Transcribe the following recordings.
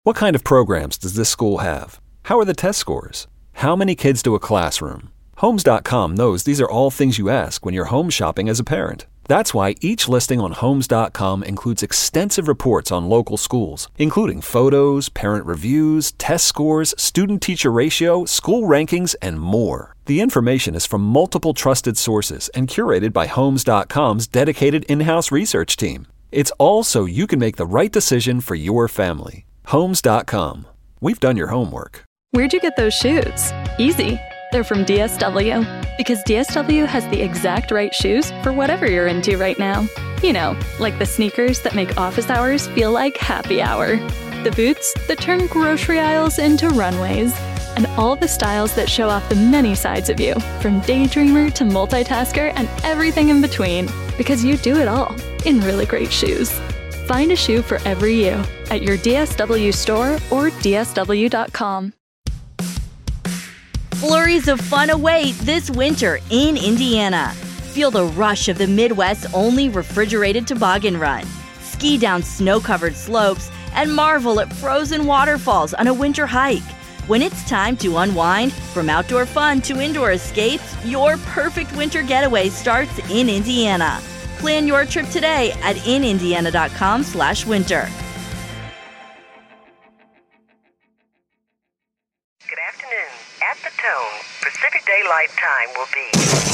What kind of programs does this school have? How are the test scores? How many kids do a classroom? Homes.com knows these are all things you ask when you're home shopping as a parent. That's why each listing on Homes.com includes extensive reports on local schools, including photos, parent reviews, test scores, student-teacher ratio, school rankings, and more. The information is from multiple trusted sources and curated by Homes.com's dedicated in-house research team. It's all so you can make the right decision for your family. Homes.com. We've done your homework. Where'd you get those shoes? Easy. They're from DSW. Because DSW has the exact right shoes for whatever you're into right now. You know, like the sneakers that make office hours feel like happy hour. The boots that turn grocery aisles into runways. And all the styles that show off the many sides of you, from daydreamer to multitasker and everything in between. Because you do it all in really great shoes. Find a shoe for every you at your DSW store or DSW.com. Flurries of fun await this winter in Indiana. Feel the rush of the Midwest's only refrigerated toboggan run. Ski down snow-covered slopes and marvel at frozen waterfalls on a winter hike. When it's time to unwind, from outdoor fun to indoor escapes, your perfect winter getaway starts in Indiana. Plan your trip today at inindiana.com/winter. Good afternoon. At the tone, Pacific Daylight Time will be...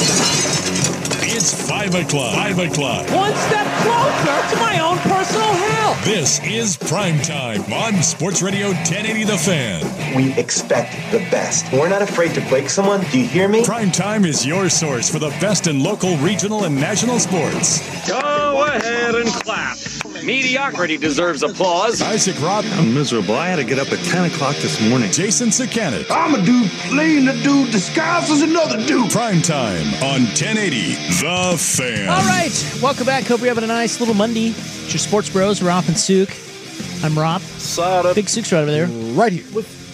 It's 5 o'clock. 5 o'clock. One step closer to my own personal hell. This is Prime Time on Sports Radio 1080 The Fan. We expect the best. We're not afraid to break someone. Do you hear me? Prime Time is your source for the best in local, regional, and national sports. Go ahead and clap. Mediocrity deserves applause. Isaac Robb. I'm miserable. I had to get up at 10 o'clock this morning. Jason Sakanik. I'm a dude playing a dude disguised as another dude. Prime Time on 1080 The Fan. All right. Welcome back. Hope you're having a nice little Monday. It's your Sports Bros, Rop and Sook. I'm Rop. Big Sook's right over there. Right here.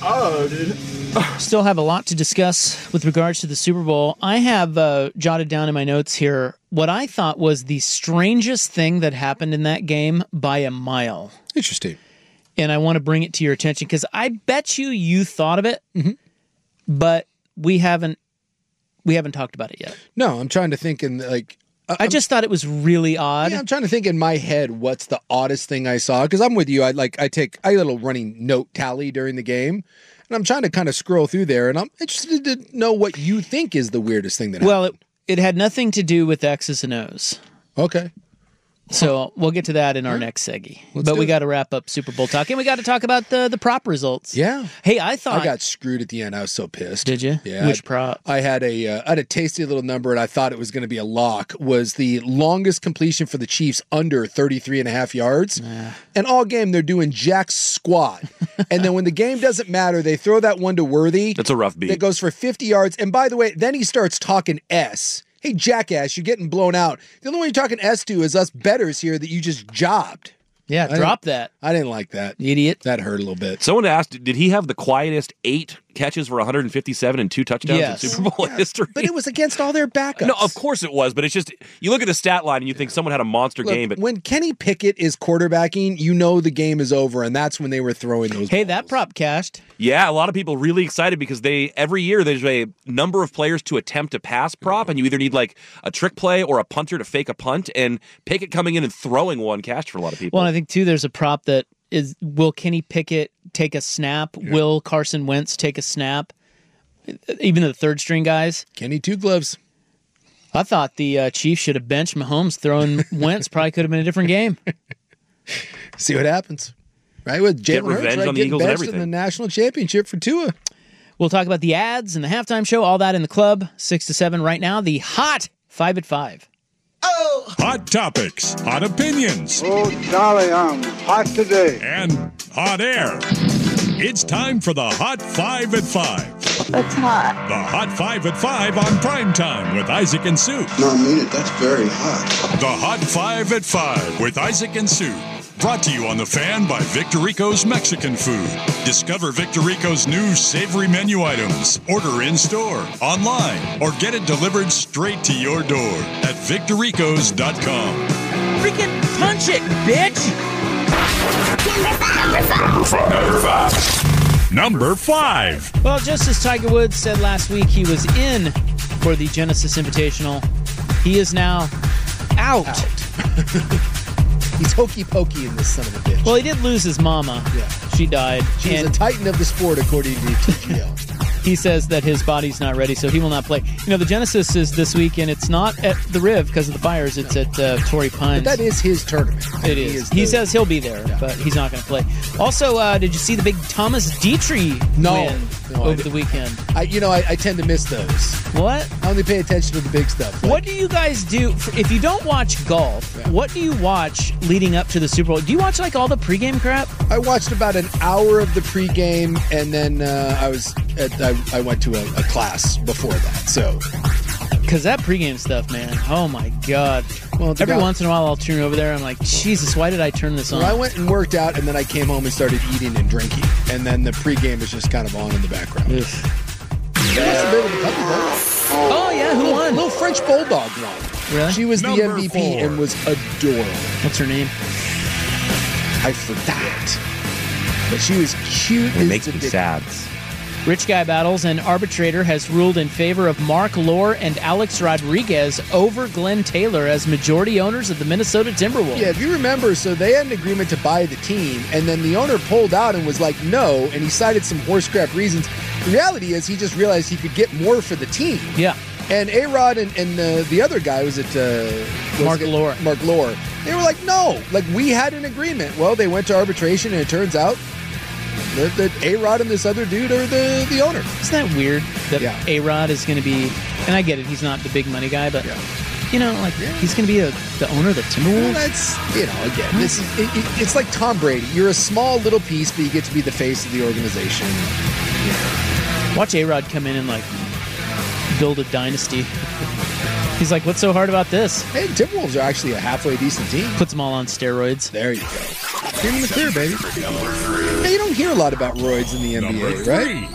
Still have a lot to discuss with regards to the Super Bowl. I have jotted down in my notes here what I thought was the strangest thing that happened in that game by a mile. Interesting. And I want to bring it to your attention because I bet you thought of it, but we haven't talked about it yet. No, I'm trying to think I just thought it was really odd. Yeah, I'm trying to think in my head what's the oddest thing I saw because I'm with you. I take a little running note tally during the game, and I'm trying to kind of scroll through there, and I'm interested to know what you think is the weirdest thing that happened. Well, it had nothing to do with X's and O's. Okay. So we'll get to that in our next seggy. But we got to wrap up Super Bowl talk, and we got to talk about the prop results. Yeah. Hey, I got screwed at the end. I was so pissed. Did you? Yeah. Which prop? I had a tasty little number, and I thought it was going to be a lock. Was the longest completion for the Chiefs under 33 and a half yards. And all game, they're doing jack squat. And then when the game doesn't matter, they throw that one to Worthy. That's a rough beat. That goes for 50 yards. And by the way, then he starts talking S. Hey, jackass, you're getting blown out. The only one you're talking S to is us bettors here that you just jobbed. Yeah, drop that. I didn't like that. Idiot. That hurt a little bit. Someone asked, did he have the quietest 8 catches for 157 and 2 touchdowns in Super Bowl history? But it was against all their backups. No, of course it was, but it's just, you look at the stat line and you think someone had a monster game. But when Kenny Pickett is quarterbacking, you know the game is over, and that's when they were throwing those balls. That prop cashed. Yeah, a lot of people really excited because every year there's a number of players to attempt a pass prop, and you either need like a trick play or a punter to fake a punt, and Pickett coming in and throwing one cashed for a lot of people. Well, and I think, too, there's a prop that is, will Kenny Pickett take a snap? Yeah. Will Carson Wentz take a snap? Even the third-string guys. Kenny Two Gloves. I thought the Chiefs should have benched Mahomes. Throwing Wentz probably could have been a different game. See what happens. Right, with Jalen Hurts, right, on the Eagles and everything. In the national championship for Tua. We'll talk about the ads and the halftime show, all that in the club, 6 to 7 right now. The hot 5 at 5. Oh! Hot topics, hot opinions. Oh, golly, I'm hot today. And hot air. It's time for the Hot 5 at 5. That's hot. The Hot 5 at 5 on Prime Time with Isaac and Sue. No, I mean it. That's very hot. The Hot 5 at 5 with Isaac and Sue. Brought to you on The Fan by Victorico's Mexican Food. Discover Victorico's new savory menu items. Order in-store, online, or get it delivered straight to your door at victoricos.com. Freaking punch it, bitch! Number 5. Well, just as Tiger Woods said last week, he was in for the Genesis Invitational. He is now out. He's hokey pokey in this son of a bitch. Well, he did lose his mama. Yeah. She died. She's a titan of the sport, according to TGL. He says that his body's not ready, so he will not play. You know, the Genesis is this week, and it's not at the Riv because of the fires. It's at Torrey Pines. But that is his tournament. It is. He says he'll be there, but he's not going to play. Also, did you see the big Thomas Dietrich win over the weekend? I tend to miss those. What? I only pay attention to the big stuff. What do you guys do if you don't watch golf? Yeah. What do you watch leading up to the Super Bowl? Do you watch like all the pregame crap? I watched about an hour of the pregame, and then I went to a class before that. So, because that pregame stuff, man, oh my god! Well, every once in a while I'll turn over there. I'm like, Jesus, why did I turn this on? Well, I went and worked out, and then I came home and started eating and drinking, and then the pregame was just kind of on in the background. Oh yeah, who won? Little French bulldog won. Really? She was Number the MVP 4. and was adorable. What's her name? I forgot. But she was cute. It makes me sad. Rich Guy Battles, an arbitrator has ruled in favor of Mark Lohr and Alex Rodriguez over Glenn Taylor as majority owners of the Minnesota Timberwolves. Yeah, if you remember, so they had an agreement to buy the team, and then the owner pulled out and was like, no, and he cited some horse crap reasons. The reality is he just realized he could get more for the team. Yeah. And A-Rod and the other guy, was it Mark Lohr. Mark Lohr. They were like, no, like we had an agreement. Well, they went to arbitration, and it turns out that A-Rod and this other dude are the owner. Isn't that weird that A-Rod is going to be, and I get it, he's not the big money guy, but he's going to be the owner of the Timberwolves? Well, that's, again, it's like Tom Brady. You're a small little piece, but you get to be the face of the organization. Watch A-Rod come in and build a dynasty. He's like, what's so hard about this? Hey, the Timberwolves are actually a halfway decent team. Puts them all on steroids. There you go. Cream in the clear, baby. Hey, you don't hear a lot about roids in the NBA, right?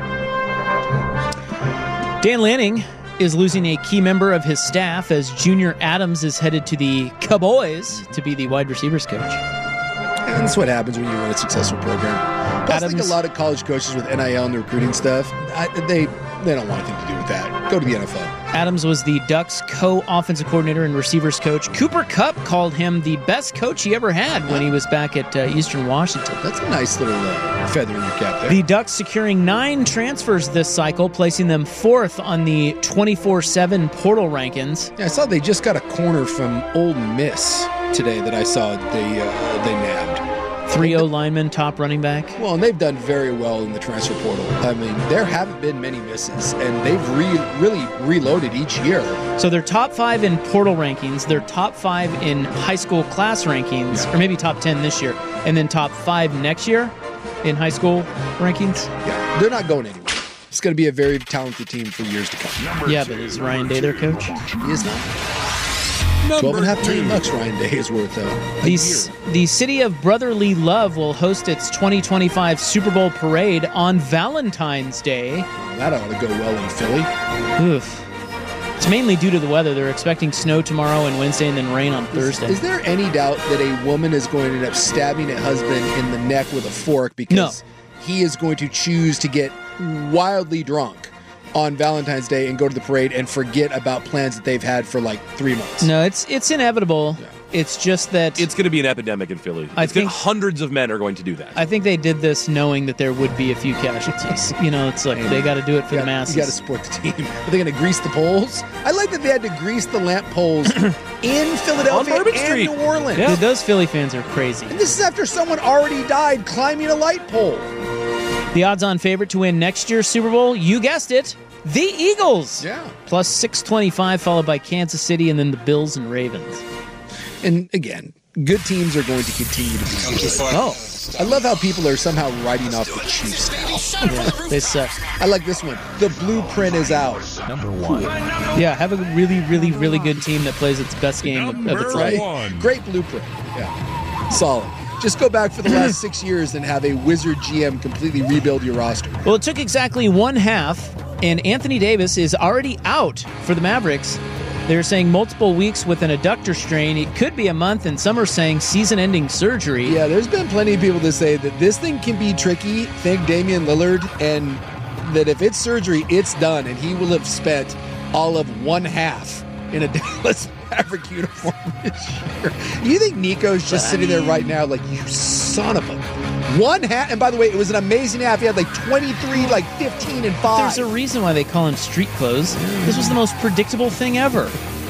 Dan Lanning is losing a key member of his staff as Junior Adams is headed to the Cowboys to be the wide receivers coach. And that's what happens when you run a successful program. Plus, I think a lot of college coaches with NIL and the recruiting stuff, they don't want anything to do with that. Go to the NFL. Adams was the Ducks co-offensive coordinator and receivers coach. Cooper Kupp called him the best coach he ever had when he was back at Eastern Washington. That's a nice little feather in your cap there. The Ducks securing 9 transfers this cycle, placing them 4th on the 24/7 portal rankings. Yeah, I saw they just got a corner from Ole Miss today that I saw they nabbed. 3-0 lineman, top running back. Well, and they've done very well in the transfer portal. I mean, there haven't been many misses, and they've really reloaded each year. So they're top 5 in portal rankings, they're top 5 in high school class rankings, or maybe top 10 this year, and then top 5 next year in high school rankings. Yeah, they're not going anywhere. It's going to be a very talented team for years to come. Yeah, but is Ryan Day their coach? He is not. $12.5 million Ryan Day is worth The city of brotherly love will host its 2025 Super Bowl parade on Valentine's Day. That ought to go well in Philly. Oof. It's mainly due to the weather. They're expecting snow tomorrow and Wednesday and then rain on Thursday. Is there any doubt that a woman is going to end up stabbing a husband in the neck with a fork because he is going to choose to get wildly drunk on Valentine's Day and go to the parade and forget about plans that they've had for 3 months? No, it's inevitable. Yeah. It's just that it's going to be an epidemic in Philly. I think hundreds of men are going to do that. I think they did this knowing that there would be a few casualties. It's like they got to do it for the masses. You got to support the team. Are they going to grease the poles? I like that they had to grease the lamp poles in Philadelphia and New Orleans. Yeah. Those Philly fans are crazy. And this is after someone already died climbing a light pole. The odds-on favorite to win next year's Super Bowl, you guessed it, the Eagles. Yeah. Plus 625, followed by Kansas City, and then the Bills and Ravens. And again, good teams are going to continue to be good. Oh. I love how people are somehow writing off the Chiefs now. Yeah, they suck. I like this one. The blueprint is out. Number 1. Yeah, have a really, really, really good team that plays its best game of its life. Great blueprint. Yeah. Solid. Just go back for the last 6 years and have a wizard GM completely rebuild your roster. Well, it took exactly one half, and Anthony Davis is already out for the Mavericks. They're saying multiple weeks with an adductor strain. It could be a month, and some are saying season-ending surgery. Yeah, there's been plenty of people that say that this thing can be tricky. Think Damian Lillard, and that if it's surgery, it's done, and he will have spent all of one half in a Dallas Maverick uniform this year. You think Nico's just sitting there right now like, you son of a... One half, and by the way, it was an amazing half. He had like 23, like 15 and 5. There's a reason why they call him street clothes. This was the most predictable thing ever.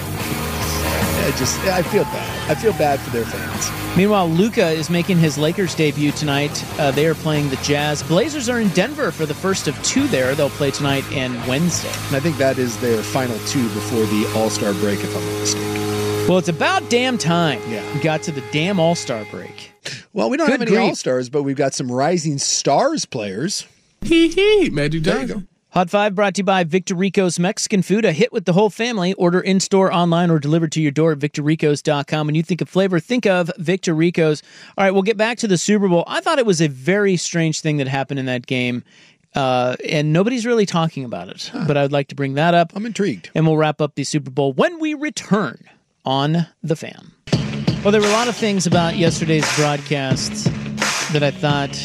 I feel bad. I feel bad for their fans. Meanwhile, Luka is making his Lakers debut tonight. They are playing the Jazz. Blazers are in Denver for the first of two there. They'll play tonight and Wednesday. And I think that is their final two before the All-Star break, if I'm not mistaken. Well, it's about damn time. Yeah. We got to the damn All-Star break. Well, we don't have any All-Stars, but we've got some Rising Stars players. Magic Johnson. Hot 5 brought to you by Victor Rico's Mexican Food, a hit with the whole family. Order in-store, online, or delivered to your door at victorricos.com. When you think of flavor, think of Victor Rico's. All right, we'll get back to the Super Bowl. I thought it was a very strange thing that happened in that game, and nobody's really talking about it. But I'd like to bring that up. I'm intrigued. And we'll wrap up the Super Bowl when we return on The Fan. Well, there were a lot of things about yesterday's broadcast that I thought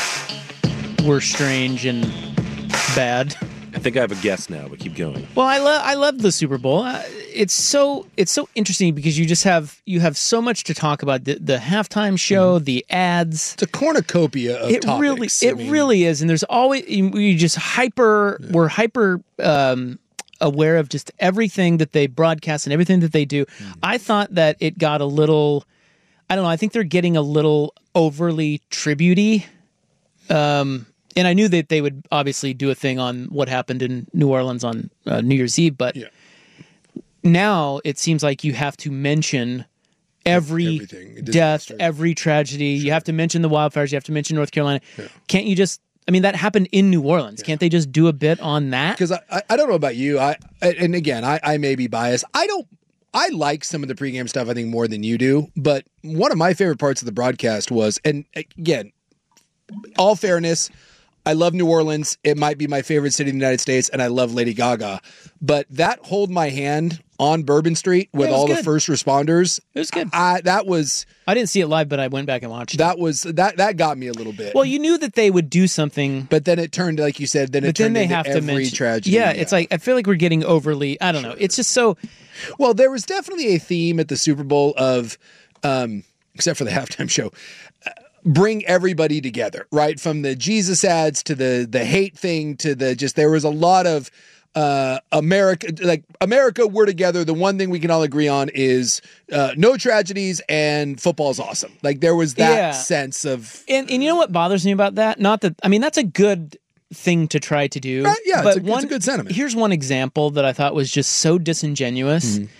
were strange and bad. I think I have a guess now, but keep going. Well, I love the Super Bowl. It's so interesting because you have so much to talk about. The halftime show, the ads. It's a cornucopia of topics. It really is, and there's always we're hyper aware of just everything that they broadcast and everything that they do. I thought that it got a little, I don't know, I think they're getting a little overly tribute-y. And I knew that they would obviously do a thing on what happened in New Orleans on New Year's Eve, but now it seems like you have to mention every death, every tragedy. Sure. You have to mention the wildfires. You have to mention North Carolina. Yeah. Can't you just... I mean, that happened in New Orleans. Yeah. Can't they just do a bit on that? Because I don't know about you. And again, I may be biased. I like some of the pregame stuff, I think, more than you do. But one of my favorite parts of the broadcast was, and again, all fairness, I love New Orleans. It might be my favorite city in the United States, and I love Lady Gaga. But that Hold My Hand on Bourbon Street with all the first responders. It was good. I didn't see it live, but I went back and watched it. That got me a little bit. Well, you knew that they would do something. But then it turned, like you said, then they have to mention tragedy. Yeah, it's like, I feel like we're getting overly, I don't know. It's just so... Well, there was definitely a theme at the Super Bowl of, except for the halftime show, bring everybody together, right? From the Jesus ads to the hate thing to there was a lot of America, we're together. The one thing we can all agree on is no tragedies and football's awesome. Like there was that sense of... And you know what bothers me about that? Not that, I mean, that's a good thing to try to do. Right, yeah, but it's a good sentiment. Here's one example that I thought was just so disingenuous. Mm-hmm.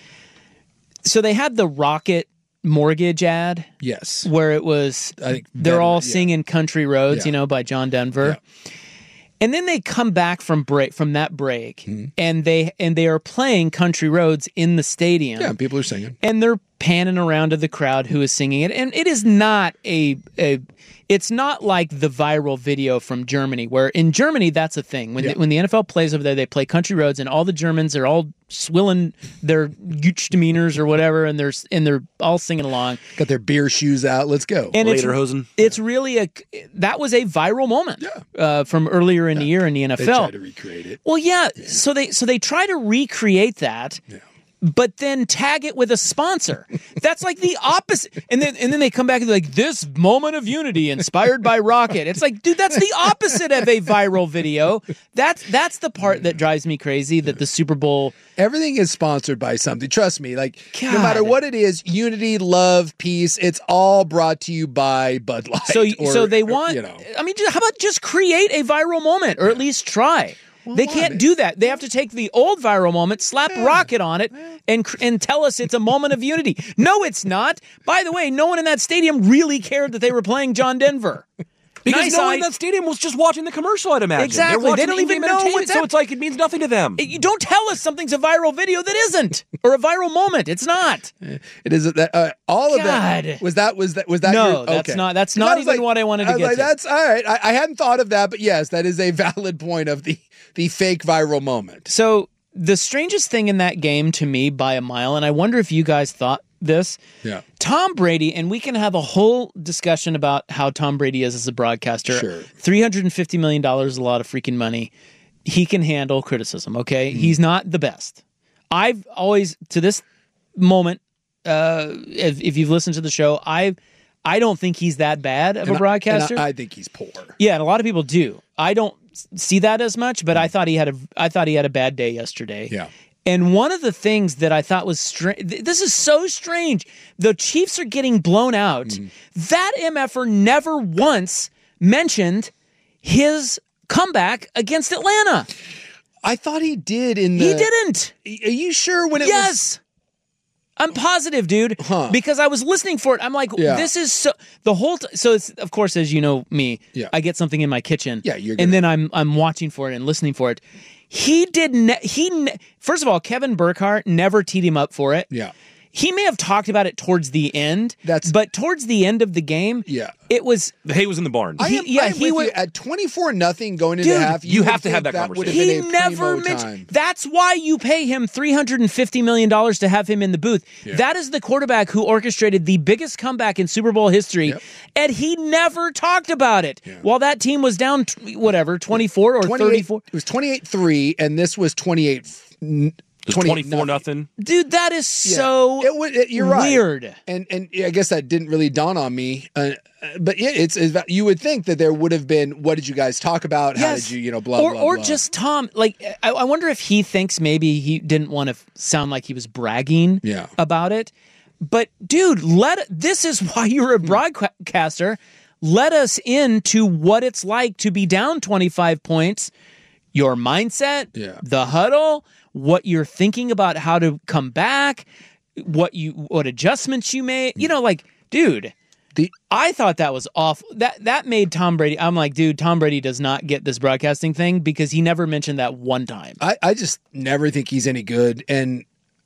So they had the Rocket mortgage ad. Yes. Where it was, they're all singing Country Roads, by John Denver. Yeah. And then they come back from that break, and they are playing Country Roads in the stadium. Yeah, people are singing. And they're panning around to the crowd who is singing it. And it is not it's not like the viral video from Germany, where in Germany, that's a thing. When the NFL plays over there, they play Country Roads, and all the Germans are all swilling their Gooch demeanors or whatever, and they're all singing along. Got their beer shoes out. Let's go. And it's really that was a viral moment from earlier in the year in the NFL. They tried to recreate it. Well, so they try to recreate that. Yeah. But then tag it with a sponsor. That's like the opposite. And then they come back and they're like, this moment of unity inspired by Rocket. It's like, dude, that's the opposite of a viral video. That's the part that drives me crazy, that the Super Bowl... Everything is sponsored by something. Trust me. Like, God. No matter what it is, unity, love, peace, it's all brought to you by Bud Light. So they want... I mean, how about just create a viral moment, or at least try? Well, they can't do that. They have to take the old viral moment, slap Rocket on it, and tell us it's a moment of unity. No, it's not. By the way, no one in that stadium really cared that they were playing John Denver. Because no one in that stadium was just watching the commercial, I'd imagine. Exactly. They don't even know what's so it's like it means nothing to them. You don't tell us something's a viral video that isn't, or a viral moment. It's not. It is that all of that was that. No, that's not even what I wanted to get to. That's all right. I hadn't thought of that, but yes, that is a valid point of the fake viral moment. So the strangest thing in that game to me by a mile, and I wonder if you guys thought this. Yeah. Tom Brady, and we can have a whole discussion about how Tom Brady is as a broadcaster. Sure. $350 million is a lot of freaking money. He can handle criticism, okay? He's not the best. I've always, to this moment, if you've listened to the show, I don't think he's that bad of a broadcaster. I think he's poor. Yeah, and a lot of people do. I don't see that as much, but I thought he had a bad day yesterday. Yeah. And one of the things that I thought was strange, this is so strange. The Chiefs are getting blown out. That MFer never once mentioned his comeback against Atlanta. I thought he did He didn't. Are you sure when it was? Yes. I'm positive, dude, because I was listening for it. I'm like, this is so the whole. So it's, of course, as you know me, I get something in my kitchen, and then I'm watching for it and listening for it. He did. First of all, Kevin Burkhardt never teed him up for it. Yeah. He may have talked about it towards the end, but towards the end of the game, it was. The hay was in the barn. He was at 24-0 going into half. You have to have that conversation. He never mentioned. That's why you pay him $350 million to have him in the booth. Yeah. That is the quarterback who orchestrated the biggest comeback in Super Bowl history, and he never talked about it. Yeah. While that team was down, 24 or 34. It was 28-3, and this was 28. 24-0. Dude, that is so you're weird. Right. And I guess that didn't really dawn on me. But it's you would think that there would have been, what did you guys talk about? How did you, blah, blah, blah. Or just Tom, like, I wonder if he thinks maybe he didn't want to sound like he was bragging about it. But, dude, this is why you're a broadcaster. Let us into what it's like to be down 25 points, your mindset, the huddle, what you're thinking about how to come back, what adjustments you made. Dude, I thought that was awful. That made Tom Brady. I'm like, dude, Tom Brady does not get this broadcasting thing because he never mentioned that one time. I just never think he's any good. And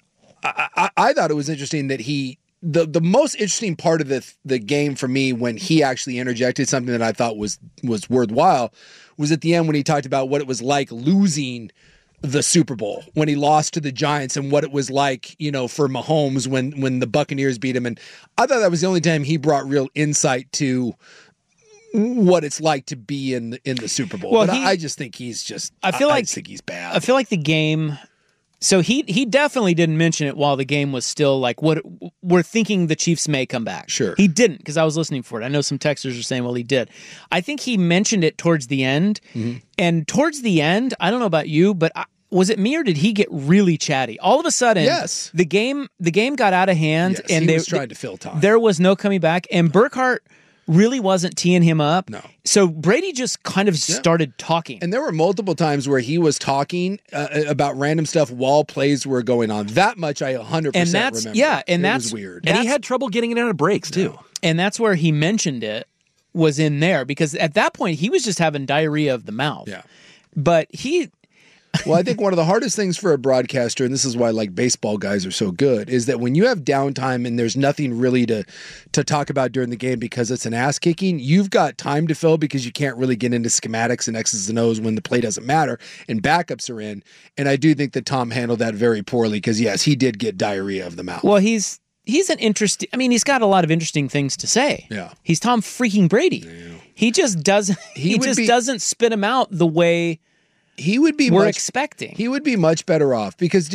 I thought it was interesting that the most interesting part of the game for me when he actually interjected something that I thought was worthwhile was at the end when he talked about what it was like losing the Super Bowl, when he lost to the Giants, and what it was like, for Mahomes when the Buccaneers beat him. And I thought that was the only time he brought real insight to what it's like to be in the Super Bowl. Well, I just think he's just. I think he's bad. I feel like the game. So he definitely didn't mention it while the game was still like, what we're thinking the Chiefs may come back. Sure. He didn't, because I was listening for it. I know some texters are saying, well, he did. I think he mentioned it towards the end. Mm-hmm. And towards the end, I don't know about you, but was it me or did he get really chatty? All of a sudden, yes. the game got out of hand. Yes, and he was trying to fill time. There was no coming back. And Burkhardt really wasn't teeing him up. No. So Brady just kind of started talking. And there were multiple times where he was talking about random stuff while plays were going on. That much I 100% remember. Yeah, and that was weird. And he had trouble getting it out of breaks, too. And that's where he mentioned it, was in there, because at that point he was just having diarrhea of the mouth. Yeah. But well, I think one of the hardest things for a broadcaster, and this is why baseball guys are so good, is that when you have downtime and there's nothing really to talk about during the game because it's an ass kicking, you've got time to fill because you can't really get into schematics and X's and O's when the play doesn't matter and backups are in. And I do think that Tom handled that very poorly because, yes, he did get diarrhea of the mouth. Well, he's an interesting. I mean, he's got a lot of interesting things to say. Yeah, he's Tom freaking Brady. Yeah. He just doesn't. He doesn't spit him out the way. We're expecting. He would be much better off because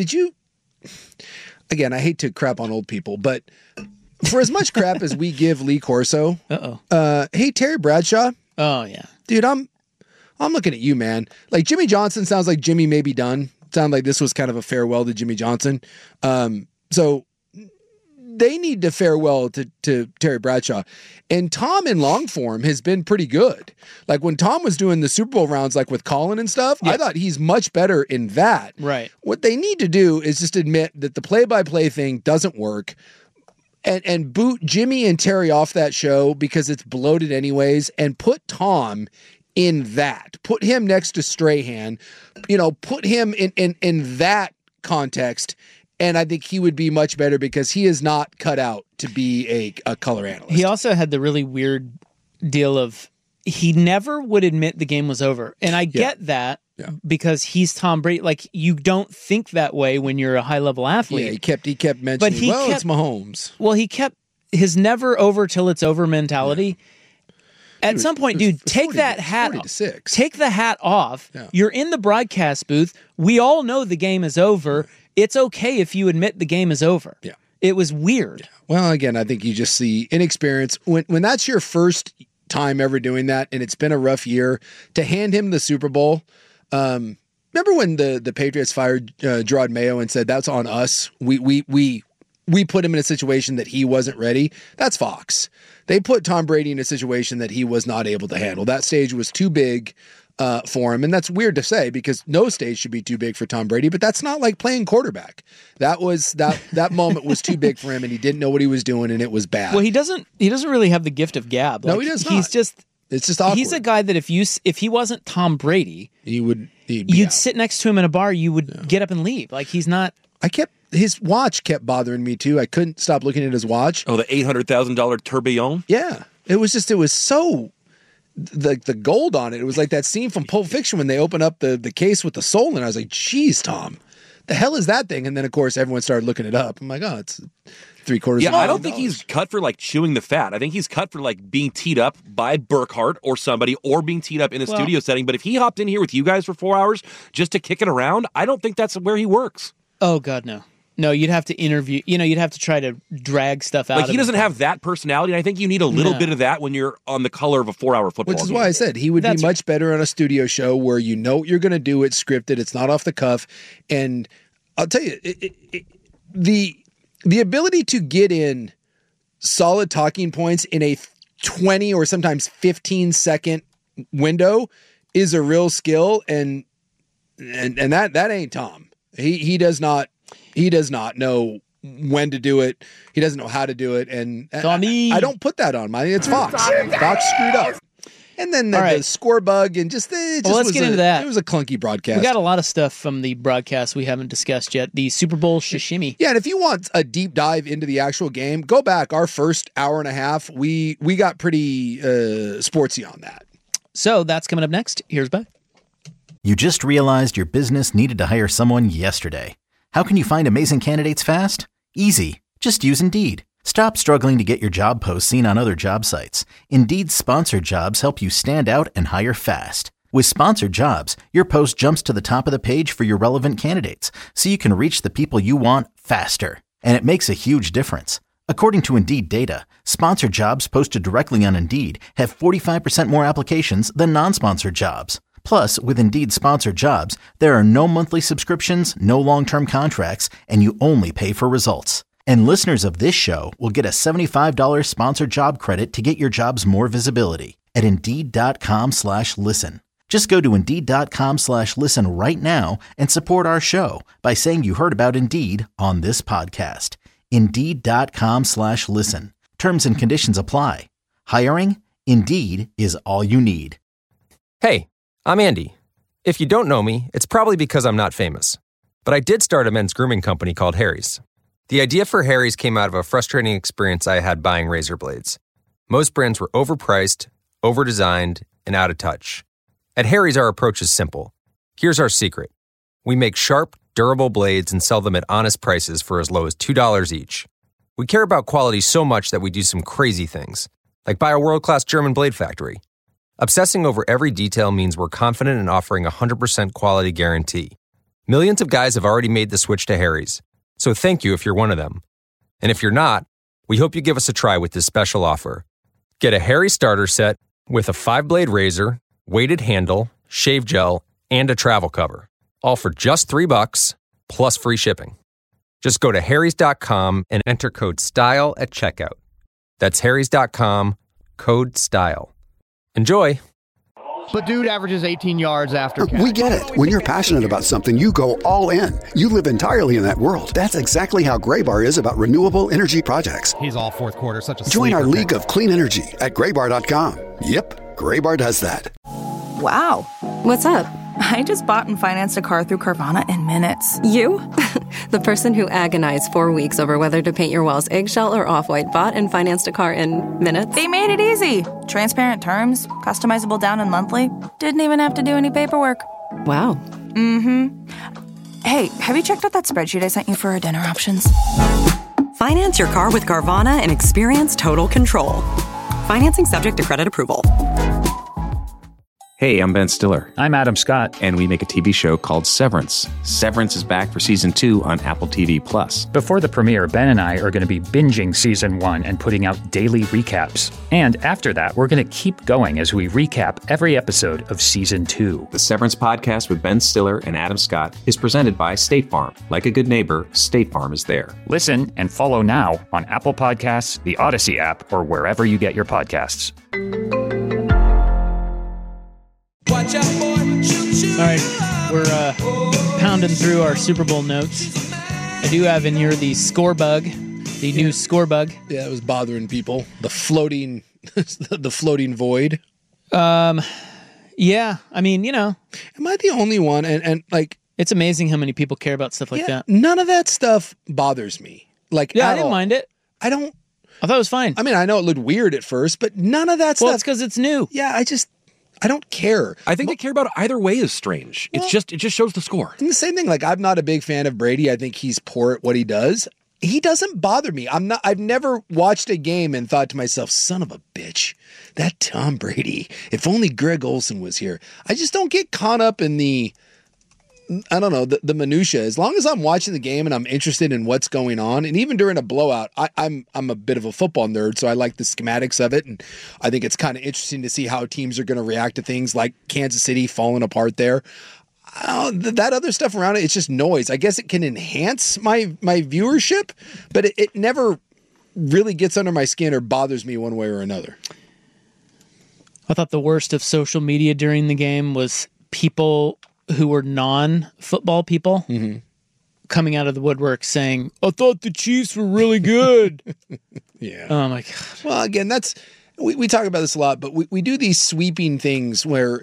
again, I hate to crap on old people, but for as much crap as we give Lee Corso, hey, Terry Bradshaw. Oh yeah. Dude, I'm looking at you, man. Like Jimmy Johnson sounds like Jimmy may be done. Sound like this was kind of a farewell to Jimmy Johnson. So they need to farewell to Terry Bradshaw. And Tom in long form has been pretty good. Like when Tom was doing the Super Bowl rounds, like with Colin and stuff, I thought he's much better in that. Right. What they need to do is just admit that the play-by-play thing doesn't work and boot Jimmy and Terry off that show because it's bloated anyways, and put Tom in that. Put him next to Strahan, put him in that context. And I think he would be much better because he is not cut out to be a color analyst. He also had the really weird deal of he never would admit the game was over. And I get that. because he's Tom Brady. Like, you don't think that way when you're a high-level athlete. Yeah, he kept mentioning, it's Mahomes. Well, he kept his never over till it's over mentality. Yeah. At some point, dude, take that hat off. Take the hat off. Yeah. You're in the broadcast booth. We all know the game is over. It's okay if you admit the game is over. Yeah. It was weird. Well, again, I think you just see inexperience. When that's your first time ever doing that, and it's been a rough year, to hand him the Super Bowl. Remember when the Patriots fired Gerard Mayo and said, that's on us? We put him in a situation that he wasn't ready. That's Fox. They put Tom Brady in a situation that he was not able to handle. That stage was too big for him. And that's weird to say because no stage should be too big for Tom Brady, but that's not like playing quarterback. That moment was too big for him and he didn't know what he was doing and it was bad. Well, he doesn't really have the gift of gab. No, he does not. It's just awkward. He's a guy that if he wasn't Tom Brady, you'd sit next to him in a bar, you would get up and leave. Like, he's not. His watch kept bothering me too. I couldn't stop looking at his watch. Oh, the $800,000 tourbillon? Yeah. It was so the gold on it. It was like that scene from Pulp Fiction when they open up the case with the soul, and I was like, geez, Tom, the hell is that thing? And then of course everyone started looking it up. I'm like, oh, it's $750,000. Yeah, I don't think he's cut for like chewing the fat. I think he's cut for like being teed up by Burkhart or somebody, or being teed up in a studio setting. But if he hopped in here with you guys for 4 hours just to kick it around, I don't think that's where he works. Oh God, no. No, you'd have to interview, you'd have to try to drag stuff out. Like, he doesn't have that personality. And I think you need a little bit of that when you're on the color of a 4-hour football game. Which is why I said he would be much better on a studio show where you know what you're going to do. It's scripted. It's not off the cuff. And I'll tell you, the ability to get in solid talking points in a 20 or sometimes 15-second window is a real skill. And that ain't Tom. He does not know when to do it. He doesn't know how to do it. And I don't put that on. It's Fox. Fox screwed up. And then the score bug and let's get into that. It was a clunky broadcast. We got a lot of stuff from the broadcast we haven't discussed yet. The Super Bowl sashimi. Yeah, and if you want a deep dive into the actual game, go back. Our first hour and a half, we got pretty sportsy on that. So that's coming up next. Here's Beth. You just realized your business needed to hire someone yesterday. How can you find amazing candidates fast? Easy. Just use Indeed. Stop struggling to get your job posts seen on other job sites. Indeed's sponsored jobs help you stand out and hire fast. With sponsored jobs, your post jumps to the top of the page for your relevant candidates, so you can reach the people you want faster. And it makes a huge difference. According to Indeed data, sponsored jobs posted directly on Indeed have 45% more applications than non-sponsored jobs. Plus, with Indeed sponsored jobs, there are no monthly subscriptions, no long-term contracts, and you only pay for results. And listeners of this show will get a $75 sponsored job credit to get your jobs more visibility at Indeed.com/listen. Just go to Indeed.com/listen right now and support our show by saying you heard about Indeed on this podcast. Indeed.com/listen. Terms and conditions apply. Hiring? Indeed is all you need. Hey, I'm Andy. If you don't know me, it's probably because I'm not famous. But I did start a men's grooming company called Harry's. The idea for Harry's came out of a frustrating experience I had buying razor blades. Most brands were overpriced, overdesigned, and out of touch. At Harry's, our approach is simple. Here's our secret. We make sharp, durable blades and sell them at honest prices for as low as $2 each. We care about quality so much that we do some crazy things, like buy a world-class German blade factory. Obsessing over every detail means we're confident in offering a 100% quality guarantee. Millions of guys have already made the switch to Harry's, so thank you if you're one of them. And if you're not, we hope you give us a try with this special offer. Get a Harry starter set with a 5-blade razor, weighted handle, shave gel, and a travel cover, all for just $3 plus free shipping. Just go to harrys.com and enter code STYLE at checkout. That's harrys.com, code STYLE. Enjoy. But dude averages 18 yards after catch. We get it. When you're passionate about something, you go all in. You live entirely in that world. That's exactly how Graybar is about renewable energy projects. He's all fourth quarter, such a Join our league of clean energy at graybar.com. Yep, Graybar does that. Wow. What's up? I just bought and financed a car through Carvana in minutes. You? The person who agonized 4 weeks over whether to paint your walls eggshell or off-white bought and financed a car in minutes? They made it easy. Transparent terms, customizable down and monthly. Didn't even have to do any paperwork. Wow. Mm-hmm. Hey, have you checked out that spreadsheet I sent you for our dinner options? Finance your car with Carvana and experience total control. Financing subject to credit approval. Hey, I'm Ben Stiller. I'm Adam Scott. And we make a TV show called Severance. Severance is back for season 2 on Apple TV+. Before the premiere, Ben and I are going to be binging season 1 and putting out daily recaps. And after that, we're going to keep going as we recap every episode of season 2. The Severance podcast with Ben Stiller and Adam Scott is presented by State Farm. Like a good neighbor, State Farm is there. Listen and follow now on Apple Podcasts, the Odyssey app, or wherever you get your podcasts. Watch out, boy. Shoot, shoot. All right, we're pounding through our Super Bowl notes. I do have in here the score bug, the new score bug. Yeah, it was bothering people. The floating void. Yeah, I mean, am I the only one? And like, it's amazing how many people care about stuff like that. None of that stuff bothers me. Like, I didn't mind it. I thought it was fine. I mean, I know it looked weird at first, but none of that stuff. Well, it's because it's new. Yeah, I don't care. I think they care about it either way is strange. It just shows the score. And the same thing, like I'm not a big fan of Brady. I think he's poor at what he does. He doesn't bother me. I've never watched a game and thought to myself, son of a bitch, that Tom Brady. If only Greg Olsen was here. I just don't get caught up in the minutia. As long as I'm watching the game and I'm interested in what's going on, and even during a blowout, I'm a bit of a football nerd, so I like the schematics of it, and I think it's kind of interesting to see how teams are going to react to things like Kansas City falling apart there. That other stuff around it, it's just noise. I guess it can enhance my viewership, but it never really gets under my skin or bothers me one way or another. I thought the worst of social media during the game was people who were non-football people coming out of the woodwork saying, I thought the Chiefs were really good. Yeah. Oh, my God. Well, again, we talk about this a lot, but we do these sweeping things where,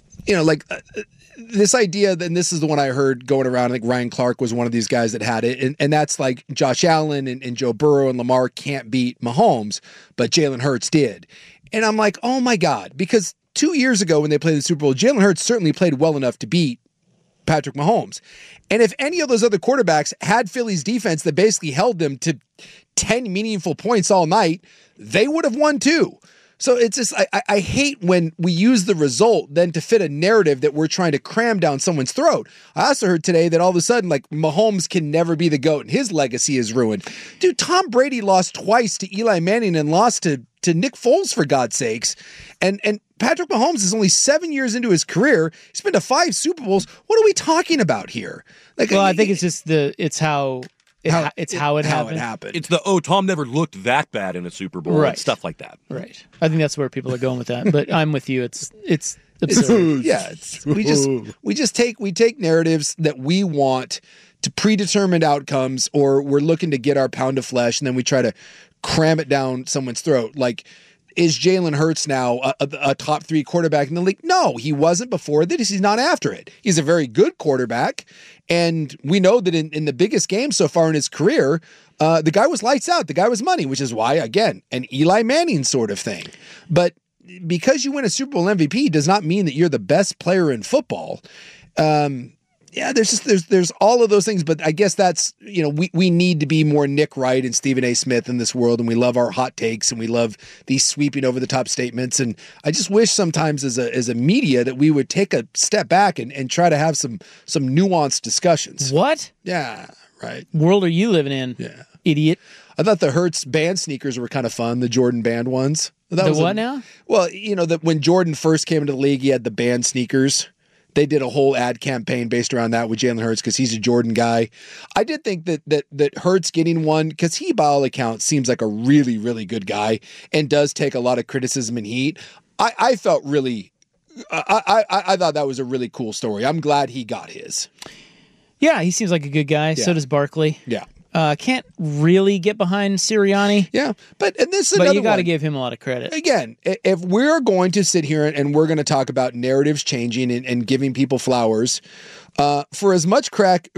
this idea, and this is the one I heard going around, I think Ryan Clark was one of these guys that had it, and that's like Josh Allen and Joe Burrow and Lamar can't beat Mahomes, but Jalen Hurts did. And I'm like, oh my God, because 2 years ago when they played the Super Bowl, Jalen Hurts certainly played well enough to beat Patrick Mahomes. And if any of those other quarterbacks had Philly's defense that basically held them to 10 meaningful points all night, they would have won too. So it's just, I hate when we use the result then to fit a narrative that we're trying to cram down someone's throat. I also heard today that all of a sudden, like, Mahomes can never be the GOAT and his legacy is ruined. Dude, Tom Brady lost twice to Eli Manning and lost to Nick Foles, for God's sakes. And Patrick Mahomes is only 7 years into his career. He's been to 5 Super Bowls. What are we talking about here? Like, well, I think it's just how it happened. It's Tom never looked that bad in a Super Bowl, right? And stuff like that. Right. I think that's where people are going with that. But I'm with you. It's absurd. We take narratives that we want to predetermined outcomes, or we're looking to get our pound of flesh, and then we try to cram it down someone's throat. Like, is Jalen Hurts now a top 3 quarterback in the league? No, he wasn't before this. He's not after it. He's a very good quarterback. And we know that in the biggest game so far in his career, the guy was lights out. The guy was money, which is why, again, an Eli Manning sort of thing. But because you win a Super Bowl MVP does not mean that you're the best player in football. There's all of those things, but I guess that's, we need to be more Nick Wright and Stephen A. Smith in this world, and we love our hot takes, and we love these sweeping over the top statements. And I just wish sometimes as a media that we would take a step back and try to have some nuanced discussions. What? Yeah, right. World are you living in? Yeah. Idiot. I thought the Hurts band sneakers were kind of fun, the Jordan band ones. Now? Well, that when Jordan first came into the league, he had the band sneakers. They did a whole ad campaign based around that with Jalen Hurts because he's a Jordan guy. I did think that Hurts getting one, because he, by all accounts, seems like a really, really good guy and does take a lot of criticism and heat. I felt really, I thought that was a really cool story. I'm glad he got his. Yeah, he seems like a good guy. Yeah. So does Barkley. Yeah. Can't really get behind Sirianni. Yeah, but you got to give him a lot of credit. Again, if we're going to sit here and we're going to talk about narratives changing and giving people flowers, for as much crap.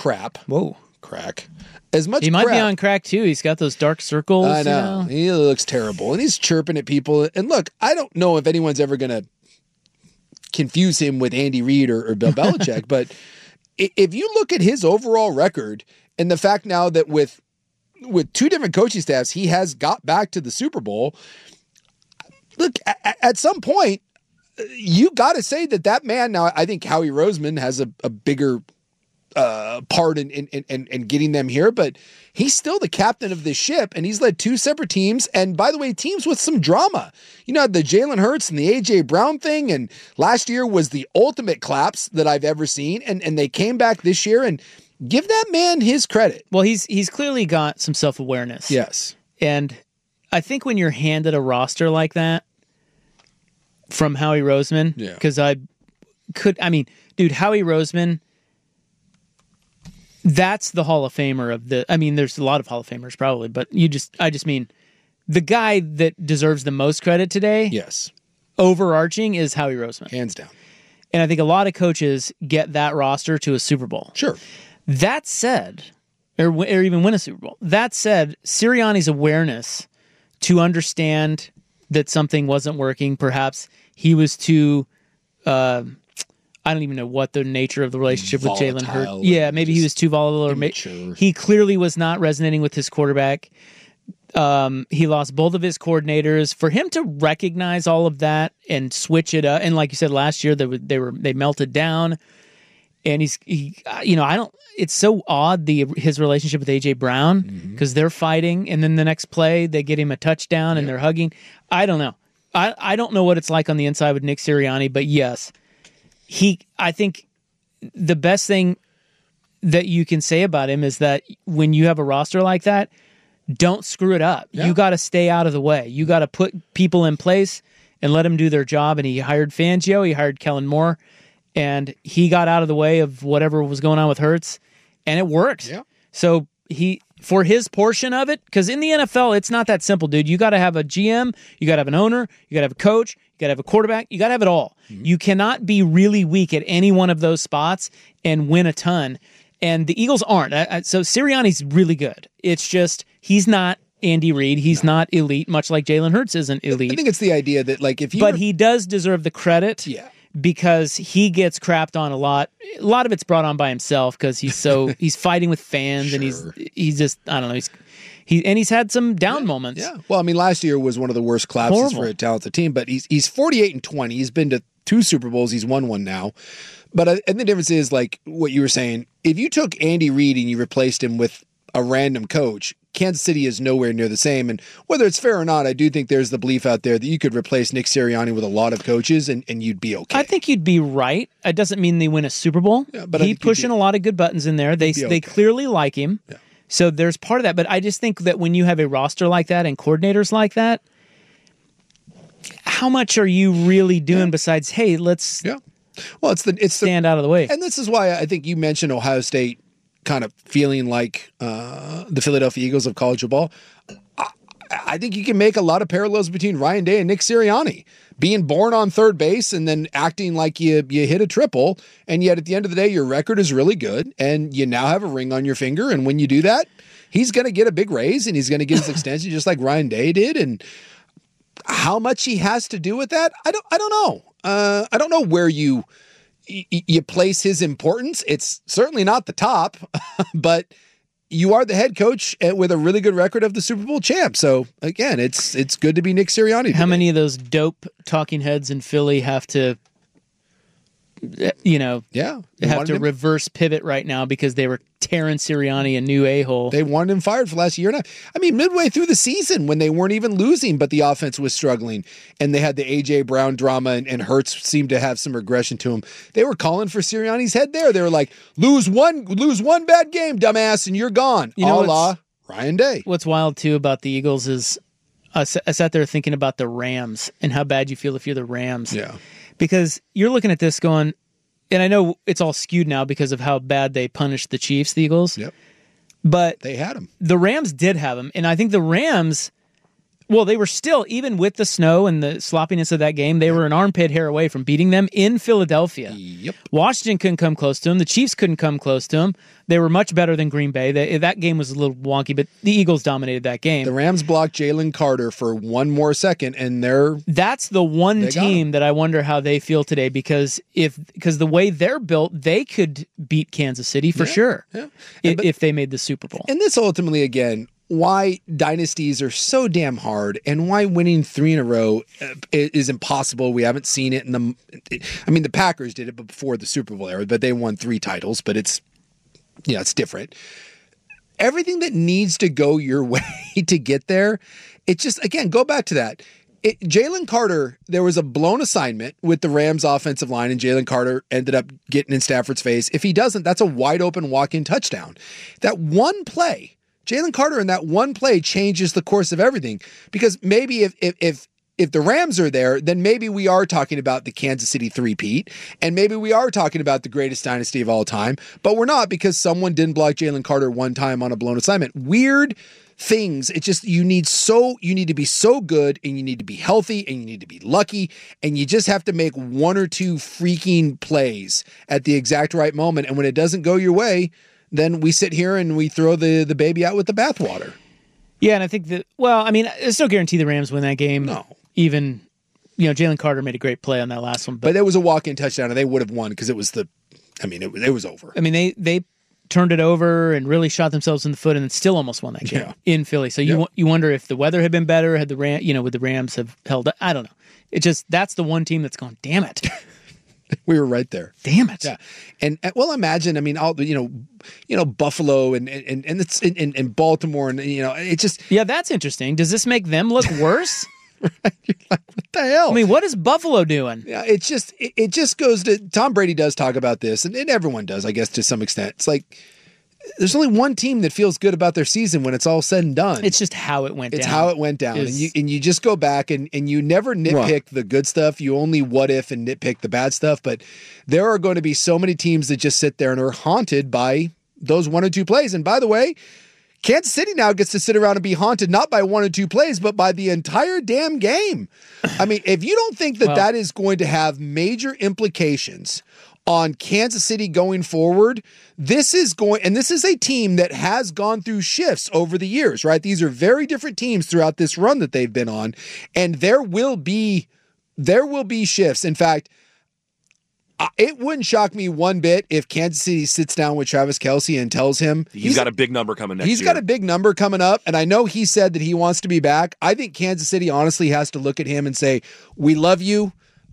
As much he might be on crack too. He's got those dark circles. I know. He looks terrible, and he's chirping at people. And look, I don't know if anyone's ever going to confuse him with Andy Reid or Bill Belichick. But if you look at his overall record and the fact now that with 2 different coaching staffs, he has got back to the Super Bowl. Look, at some point, you got to say that man, now I think Howie Roseman has a bigger part in getting them here, but he's still the captain of this ship, and he's led 2 separate teams, and by the way, teams with some drama. You know, the Jalen Hurts and the A.J. Brown thing, and last year was the ultimate collapse that I've ever seen, and they came back this year, and give that man his credit. Well, he's clearly got some self-awareness. Yes. And I think when you're handed a roster like that from Howie Roseman, because Howie Roseman, that's the Hall of Famer of the, there's a lot of Hall of Famers probably, but I just mean the guy that deserves the most credit today. Yes. Overarching is Howie Roseman. Hands down. And I think a lot of coaches get that roster to a Super Bowl. Sure. That said, or even win a Super Bowl. That said, Sirianni's awareness to understand that something wasn't working, perhaps he was too, I don't even know what the nature of the relationship with Jalen Hurts. Yeah, maybe he was too volatile, or he clearly was not resonating with his quarterback. He lost both of his coordinators. For him to recognize all of that and switch it up, and like you said last year, they melted down. And it's so odd his relationship with A.J. Brown, because they're fighting, and then the next play they get him a touchdown and they're hugging. I don't know. I don't know what it's like on the inside with Nick Sirianni, but yes, I think the best thing that you can say about him is that when you have a roster like that, don't screw it up. Yeah. You got to stay out of the way. You got to put people in place and let them do their job. And he hired Fangio, he hired Kellen Moore, and he got out of the way of whatever was going on with Hurts, and it worked. Yeah. So for his portion of it, because in the NFL, it's not that simple, dude. You got to have a GM, you got to have an owner, you got to have a coach, you got to have a quarterback, you got to have it all. Mm-hmm. You cannot be really weak at any one of those spots and win a ton. And the Eagles aren't. So Sirianni's really good. It's just he's not Andy Reid. He's not elite, much like Jalen Hurts isn't elite. I think it's the idea that, like, if you... But he does deserve the credit. Yeah. Because he gets crapped on a lot. A lot of it's brought on by himself because he's fighting with fans, and he's just, I don't know, he's had some down moments. Yeah. Well, last year was one of the worst collapses for a talented team, but he's 48-20. He's been to 2 Super Bowls. He's won one now. But and the difference is, like what you were saying, if you took Andy Reid and you replaced him with a random coach, Kansas City is nowhere near the same. And whether it's fair or not, I do think there's the belief out there that you could replace Nick Sirianni with a lot of coaches and you'd be okay. I think you'd be right. It doesn't mean they win a Super Bowl. Yeah, but he's pushing a lot of good buttons in there. They clearly like him. Yeah. So there's part of that. But I just think that when you have a roster like that and coordinators like that, how much are you really doing besides, hey, let's stand out of the way? And this is why I think you mentioned Ohio State kind of feeling like the Philadelphia Eagles of college football. I think you can make a lot of parallels between Ryan Day and Nick Sirianni. Being born on third base and then acting like you hit a triple, and yet at the end of the day, your record is really good, and you now have a ring on your finger, and when you do that, he's going to get a big raise, and he's going to get his extension just like Ryan Day did, and how much he has to do with that, I don't know. I don't know where you place his importance. It's certainly not the top, but you are the head coach with a really good record of the Super Bowl champ. So again, it's good to be Nick Sirianni today. How many of those dope talking heads in Philly have to, have to reverse pivot right now because they were tearing Sirianni a new a-hole? They wanted him fired for the last year and a half. Midway through the season when they weren't even losing, but the offense was struggling and they had the A.J. Brown drama and Hurts seemed to have some regression to him. They were calling for Sirianni's head there. They were like, lose one bad game, dumbass, and you're gone. A la Ryan Day. What's wild, too, about the Eagles is I sat there thinking about the Rams and how bad you feel if you're the Rams. Yeah. Because you're looking at this going, and I know it's all skewed now because of how bad they punished the Chiefs, the Eagles. Yep. But they had them. The Rams did have them. And I think the Rams, Well, they were still, even with the snow and the sloppiness of that game, they were an armpit hair away from beating them in Philadelphia. Yep. Washington couldn't come close to them. The Chiefs couldn't come close to them. They were much better than Green Bay. That game was a little wonky, but the Eagles dominated that game. The Rams blocked Jalen Carter for one more second, and that's the one team that I wonder how they feel today, because the way they're built, they could beat Kansas City for sure if they made the Super Bowl. And this ultimately, again, why dynasties are so damn hard and why winning 3 in a row is impossible. We haven't seen it the Packers did it before the Super Bowl era, but they won 3 titles, but it's different. Everything that needs to go your way to get there, it just, again, go back to that. Jalen Carter, there was a blown assignment with the Rams offensive line, and Jalen Carter ended up getting in Stafford's face. If he doesn't, that's a wide open walk-in touchdown. That one play, Jalen Carter in that one play changes the course of everything, because maybe if the Rams are there, then maybe we are talking about the Kansas City three-peat, and maybe we are talking about the greatest dynasty of all time, but we're not, because someone didn't block Jalen Carter one time on a blown assignment. Weird things. It's just you need to be so good, and you need to be healthy, and you need to be lucky, and you just have to make 1 or 2 freaking plays at the exact right moment, and when it doesn't go your way, then we sit here and we throw the baby out with the bathwater. Yeah, and I think there's no guarantee the Rams win that game. No. Even, Jalen Carter made a great play on that last one. But there was a walk-in touchdown, and they would have won because it was it was over. I mean, they turned it over and really shot themselves in the foot, and still almost won that game in Philly. So you wonder if the weather had been better, had would the Rams have held up? I don't know. It just, that's the one team that's going, damn it. We were right there. Damn it. Yeah. And imagine, all Buffalo and it's in Baltimore, and it just. Yeah, that's interesting. Does this make them look worse? Right. You're like, what the hell? I mean, what is Buffalo doing? Yeah, it just goes to, Tom Brady does talk about this, and everyone does, I guess, to some extent. It's like, there's only one team that feels good about their season when it's all said and done. It's just how it went down. It's how it went down. And you just go back and you never nitpick the good stuff. You only what if and nitpick the bad stuff. But there are going to be so many teams that just sit there and are haunted by those 1 or 2 plays. And by the way, Kansas City now gets to sit around and be haunted not by 1 or 2 plays, but by the entire damn game. I mean, if you don't think that is going to have major implications on Kansas City going forward, this is a team that has gone through shifts over the years, right? These are very different teams throughout this run that they've been on, and there will be shifts. In fact, it wouldn't shock me one bit if Kansas City sits down with Travis Kelce and tells him he's got a big number coming next year. He's got a big number coming up, and I know he said that he wants to be back. I think Kansas City honestly has to look at him and say, "We love you.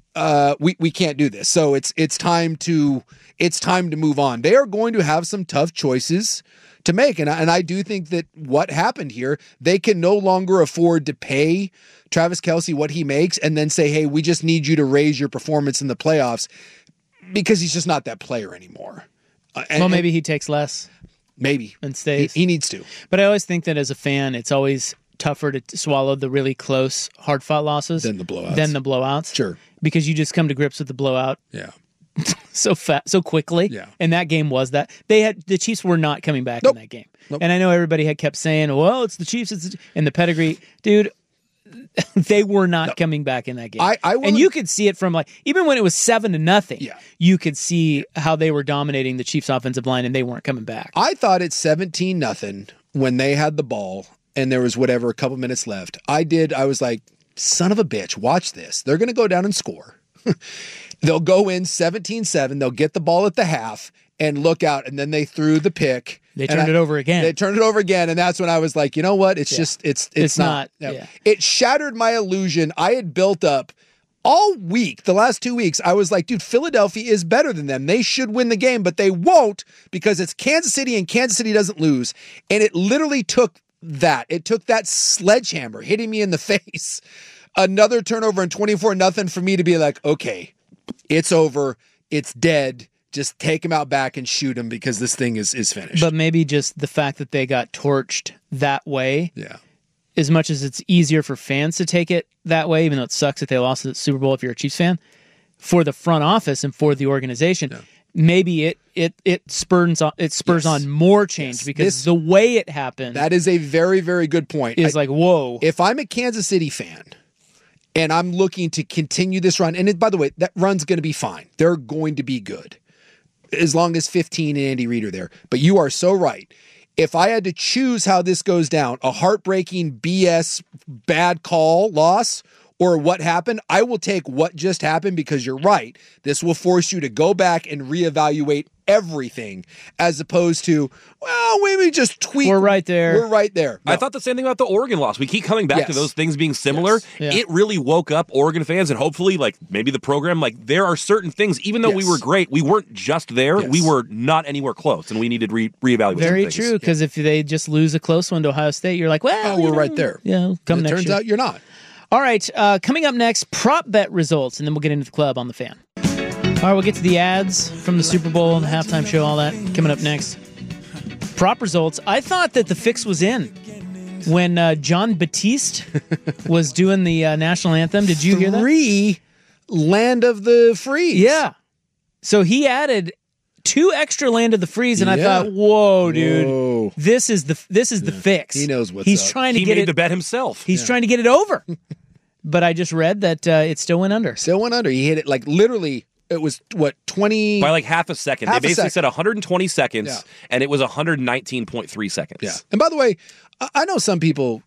We can't do this. So it's time to move on." They are going to have some tough choices to make, and I do think that what happened here, they can no longer afford to pay Travis Kelce what he makes and then say, "Hey, we just need you to raise your performance in the playoffs," because he's just not that player anymore. Maybe he takes less. Maybe and stays. He needs to. But I always think that as a fan, it's always tougher to swallow the really close, hard-fought losses than the blowouts. Sure. Because you just come to grips with the blowout. Yeah. so quickly. Yeah. And that game was that. The Chiefs were not coming back in that game. Nope. And I know everybody had kept saying, well, it's the Chiefs, and the pedigree. Dude, they were not coming back in that game. And you could see it from even when it was 7-0, you could see how they were dominating the Chiefs offensive line and they weren't coming back. I thought it's 17-0 when they had the ball and there was a couple minutes left. I was like, son of a bitch, watch this. They're going to go down and score. They'll go in 17-7. They'll get the ball at the half and look out. And then they threw the pick. They turned it over again. And that's when I was like, you know what? It's not. Yeah. It shattered my illusion I had built up all week. The last 2 weeks, I was like, dude, Philadelphia is better than them. They should win the game, but they won't because it's Kansas City and Kansas City doesn't lose. And it literally took that. It took that sledgehammer hitting me in the face. Another turnover and 24-0 for me to be like, okay, it's over. It's dead. Just take him out back and shoot him because this thing is finished. But maybe just the fact that they got torched that way. Yeah. As much as it's easier for fans to take it that way, even though it sucks that they lost the Super Bowl if you're a Chiefs fan, for the front office and for the organization, maybe it spurs on more change because the way it happened. That is a very, very good point. Is like, whoa. If I'm a Kansas City fan and I'm looking to continue this run, and by the way, that run's going to be fine. They're going to be good as long as 15 and Andy Reid are there. But you are so right. If I had to choose how this goes down, a heartbreaking BS bad call loss or what happened, I will take what just happened because you're right. This will force you to go back and reevaluate everything as opposed to, well, maybe just tweak. We're right there. We're right there. No. I thought the same thing about the Oregon loss. We keep coming back to those things being similar. Yes. Yeah. It really woke up Oregon fans, and hopefully, like maybe the program, like there are certain things, even though we were great, we weren't just there. We were not anywhere close, and we needed reevaluate. Very some things. true, because if they just lose a close one to Ohio State, you're like, well, we're right there. Yeah, come next year. Turns out you're not. All right, coming up next, prop bet results, and then we'll get into the club on the Fan. All right, we'll get to the ads from the Super Bowl and the halftime show, all that coming up next. Prop results. I thought that the fix was in when John Batiste was doing the national anthem. Did you hear that? Land of the Frees. Yeah. So he added 2 extra Land of the Frees, and I thought, whoa, dude, this is the fix. He knows what's He's up. trying to He get made it. the bet himself. He's trying to get it over. But I just read that it still went under. Still went under. He hit it like literally. It was, 20? By like half a second. They basically said 120 seconds, and it was 119.3 seconds. Yeah. And by the way, I know some people,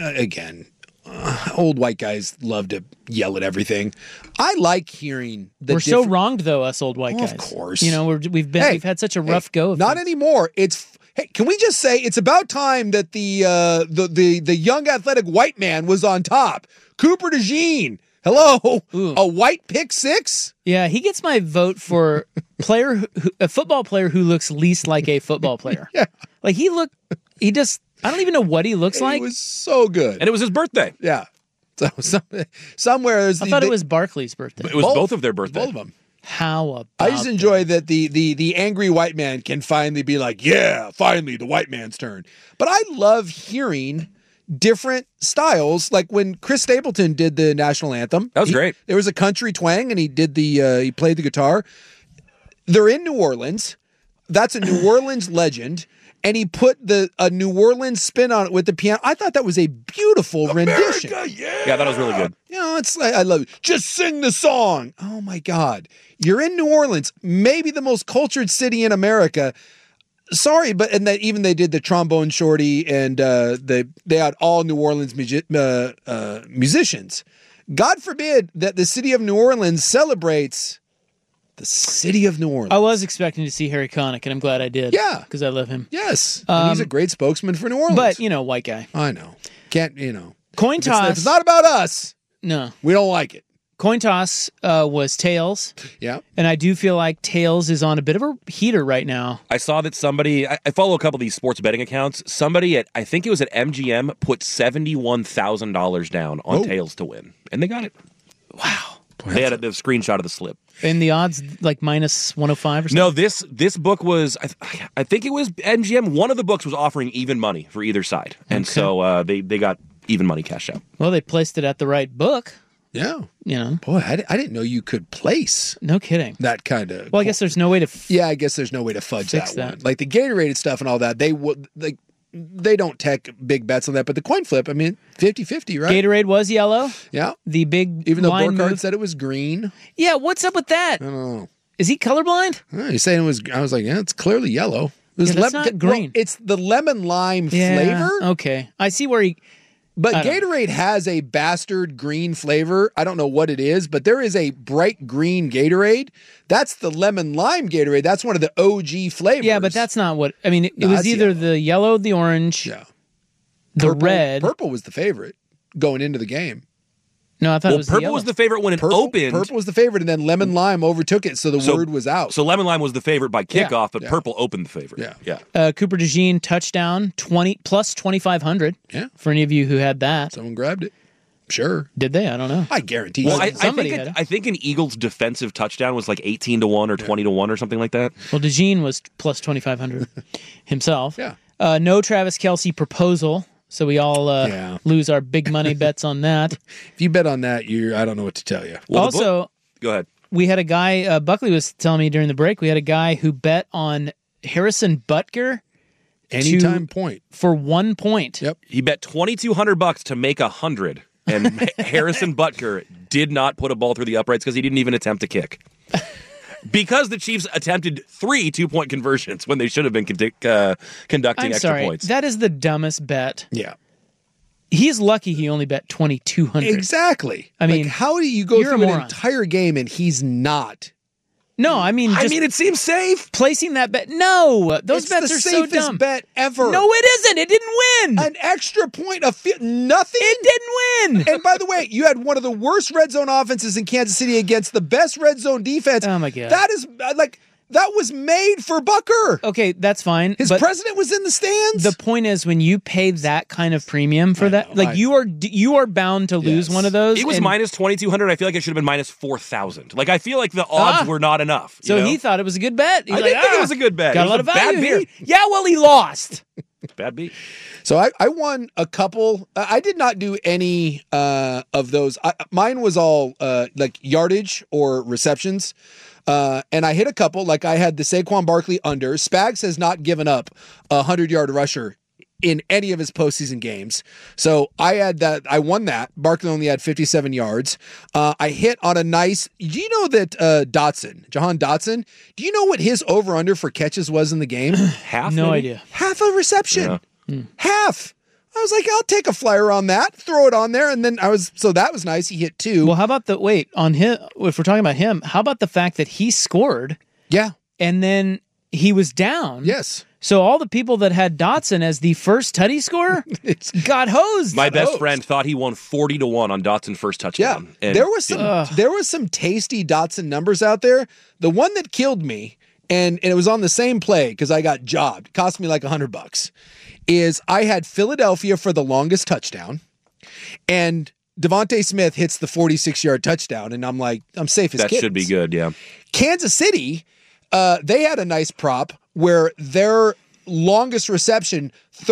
old white guys love to yell at everything. I like hearing the We're so wronged, though, us old white guys. Of course. You know, we've had such a rough go of Not things. anymore. Hey, can we just say it's about time that the young athletic white man was on top? Cooper DeJean. Hello, a white pick six? Yeah, he gets my vote for a football player who looks least like a football player. Yeah. Like I don't even know what he looks like. It was so good. And it was his birthday. Yeah. So somewhere I thought it was Barkley's birthday. It was both of their birthdays. Both of them. How about I just enjoy that the angry white man can finally be like, yeah, finally the white man's turn. But I love hearing different styles. Like when Chris Stapleton did the national anthem. That was great. There was a country twang and he did he played the guitar. They're in New Orleans. That's a New Orleans legend. And he put a New Orleans spin on it with the piano. I thought that was a beautiful rendition. Yeah, that was really good. You know, it's like, I love it. Just sing the song. Oh my God. You're in New Orleans, maybe the most cultured city in America. Sorry, but even they did the trombone shorty and they had all New Orleans musicians. God forbid that the city of New Orleans celebrates the city of New Orleans. I was expecting to see Harry Connick, and I'm glad I did. Yeah. Because I love him. Yes. And he's a great spokesman for New Orleans. But, white guy. I know. Can't, Coin toss. If it's not about us. No. We don't like it. Coin toss was Tails. Yeah. And I do feel like Tails is on a bit of a heater right now. I saw that somebody, I follow a couple of these sports betting accounts. Somebody I think it was at MGM, put $71,000 down on Tails to win. And they got it. Wow. They had the screenshot of the slip. And the odds like minus 105 or something? No, this book was, I think it was MGM. One of the books was offering even money for either side. And so they got even money cashed out. Well, they placed it at the right book. Yeah. Boy, I didn't know you could place. No kidding. That kind of. Well, I guess there's no way to. I guess there's no way to fudge that one. Like the Gatorade stuff and all that, they don't take big bets on that. But the coin flip, 50-50, right? Gatorade was yellow. Yeah. The big. Even though line Burkhardt move. said it was green. Yeah, what's up with that? I don't know. Is he colorblind? He's saying it was. I was like, yeah, it's clearly yellow. It was that's not green. Well, it's the lemon lime flavor. Okay, I see where he. But Gatorade has a bastard green flavor. I don't know what it is, but there is a bright green Gatorade. That's the lemon lime Gatorade. That's one of the OG flavors. Yeah, but that's not what. It was either the yellow, the orange, the red. Purple was the favorite going into the game. No, I thought it was purple the yellow. was the favorite when it opened. Purple was the favorite, and then lemon lime overtook it, so the word was out. So lemon lime was the favorite by kickoff, but purple opened the favorite. Yeah. Cooper DeJean touchdown 20 plus 2,500. Yeah. For any of you who had that, someone grabbed it. Sure. Did they? I don't know. I guarantee. Well, somebody had it. I think an Eagles defensive touchdown was like 18-1 or 20-1 or something like that. Well, DeJean was plus 2,500 himself. Yeah. No Travis Kelce proposal. So we all lose our big money bets on that. If you bet on that, I don't know what to tell you. Well, also, go ahead. we had a guy, Buckley was telling me during the break, we had a guy who bet on Harrison Butker. Anytime point. For 1 point. Yep. He bet $2,200 to make 100, and Harrison Butker did not put a ball through the uprights because he didn't even attempt to kick. Because the Chiefs attempted 3 2-point conversions when they should have been conducting extra points. That is the dumbest bet. Yeah. He's lucky he only bet 2,200. Exactly. I mean, how do you go through an entire game and he's not? No, I mean, it seems safe. Placing that bet. No, those bets are so dumb. It's the safest bet ever. No, it isn't. It didn't win. An extra point of nothing. It didn't win. And by the way, you had one of the worst red zone offenses in Kansas City against the best red zone defense. Oh my God. That is that was made for Butker. Okay, that's fine. His president was in the stands. The point is, when you pay that kind of premium for you are bound to lose one of those. It was minus 2,200. I feel like it should have been minus 4,000. Like, I feel like the odds were not enough. So he thought it was a good bet. I didn't think it was a good bet. Got a lot of value here. Yeah, well, he lost. Bad beat. So I won a couple. I did not do any of those. Mine was all like yardage or receptions. And I hit a couple. Like, I had the Saquon Barkley under. Spags has not given up a 100-yard rusher in any of his postseason games. So I had that. I won that. Barkley only had 57 yards. I hit on a nice. Do you know that Jahan Dotson? Do you know what his over/under for catches was in the game? Half. No idea. Half a reception. Yeah. Half. I was like, I'll take a flyer on that, throw it on there, and then so that was nice. He hit 2. Well, how about on him? If we're talking about him, how about the fact that he scored? Yeah, and then he was down. Yes. So all the people that had Dotson as the first tutty scorer got hosed. My best friend thought he won 40-1 on Dotson's first touchdown. Yeah, there was some tasty Dotson numbers out there. The one that killed me, and it was on the same play because I got jobbed. It cost me like $100. Is I had Philadelphia for the longest touchdown, and Devontae Smith hits the 46-yard touchdown, and I'm like, I'm safe as kittens. That should be good, yeah. Kansas City, they had a nice prop where their longest reception,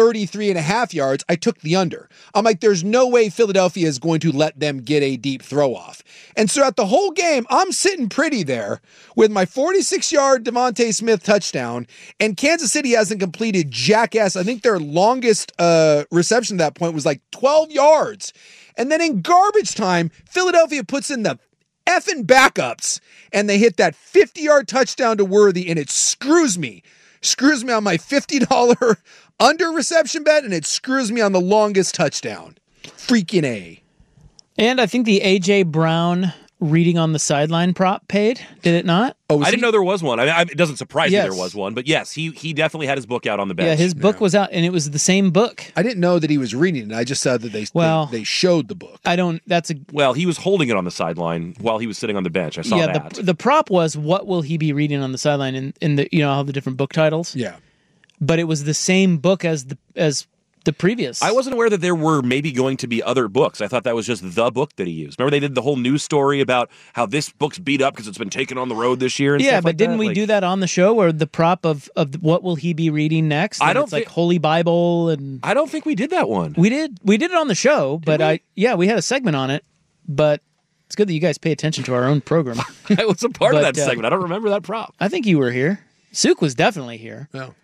33.5 yards, I took the under. I'm like, there's no way Philadelphia is going to let them get a deep throw off. And so at the whole game, I'm sitting pretty there with my 46-yard Devontae Smith touchdown, and Kansas City hasn't completed jackass. I think their longest reception at that point was like 12 yards. And then in garbage time, Philadelphia puts in the effing backups, and they hit that 50-yard touchdown to Worthy, and it screws me on my $50 under reception bet, and it screws me on the longest touchdown. Freaking A. And I think the A.J. Brown reading on the sideline prop paid, did it not? I didn't know there was one. I mean, it doesn't surprise me there was one, but yes, he definitely had his book out on the bench. Yeah, his book was out, and it was the same book. I didn't know that he was reading it. I just saw that they showed the book. Well, he was holding it on the sideline while he was sitting on the bench. I saw that. The prop was, what will he be reading on the sideline in the, all the different book titles? Yeah. But it was the same book as the previous. I wasn't aware that there were maybe going to be other books. I thought that was just the book that he used. Remember, they did the whole news story about how this book's beat up because it's been taken on the road this year. And stuff but like didn't that? we do that on the show, or the prop of what will he be reading next? I don't it's like Holy Bible, and I don't think we did that one. We did it on the show, but we had a segment on it. But it's good that you guys pay attention to our own program. I was a part of that segment. I don't remember that prop. I think you were here. Suk was definitely here. No.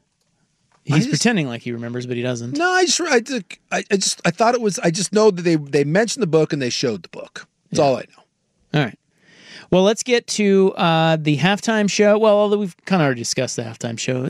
He's pretending like he remembers, but he doesn't. No, I thought it was. I just know that they mentioned the book and they showed the book. That's all I know. All right. Well, let's get to the halftime show. Well, although we've kind of already discussed the halftime show.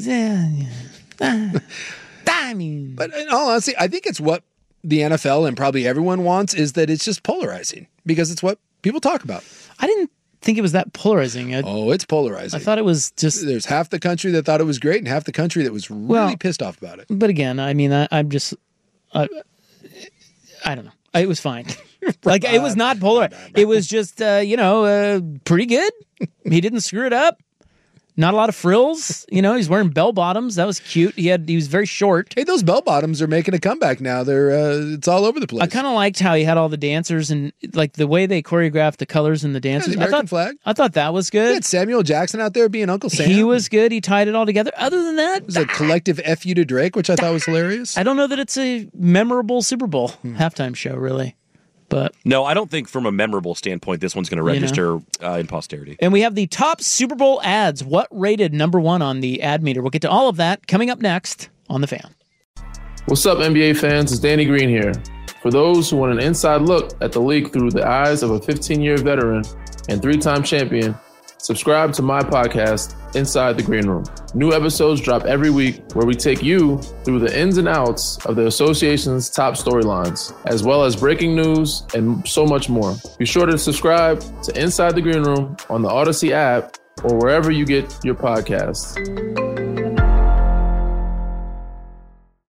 I mean, but in all honesty, I think it's what the NFL and probably everyone wants, is that it's just polarizing because it's what people talk about. I didn't think it was that polarizing. It's polarizing. I thought it was just... There's half the country that thought it was great and half the country that was really pissed off about it. But again, I mean, I'm just... I don't know. It was fine. It was not polarizing. It was just, pretty good. He didn't screw it up. Not a lot of frills. He's wearing bell bottoms. That was cute. He was very short. Hey, those bell bottoms are making a comeback now. It's all over the place. I kind of liked how he had all the dancers and like the way they choreographed the colors and the dancers. The American flag. I thought that was good. He had Samuel Jackson out there being Uncle Sam. He was good. He tied it all together. Other than that, it was a collective F you to Drake, which I thought was hilarious. I don't know that it's a memorable Super Bowl halftime show, really. But no, I don't think from a memorable standpoint this one's going to register in posterity. And we have the top Super Bowl ads. What rated number one on the ad meter? We'll get to all of that coming up next on The Fan. What's up, NBA fans? It's Danny Green here. For those who want an inside look at the league through the eyes of a 15-year veteran and 3-time champion, subscribe to my podcast, Inside the Green Room. New episodes drop every week where we take you through the ins and outs of the association's top storylines, as well as breaking news and so much more. Be sure to subscribe to Inside the Green Room on the Odyssey app or wherever you get your podcasts.